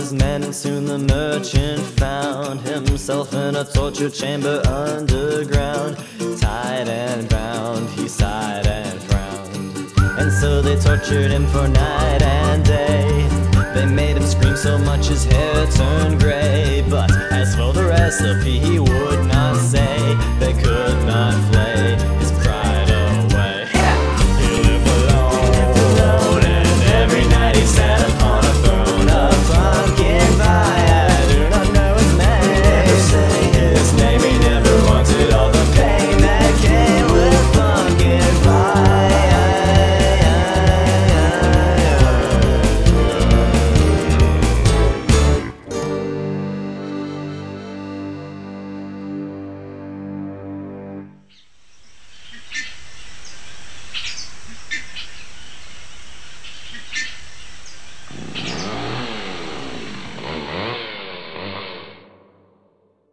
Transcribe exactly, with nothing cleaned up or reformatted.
his men, and soon the merchant found himself in a torture chamber underground. Tied and bound, he sighed and frowned, and so they tortured him for night and day. They made him scream so much his hair turned gray, but as for the recipe he would not say. They could not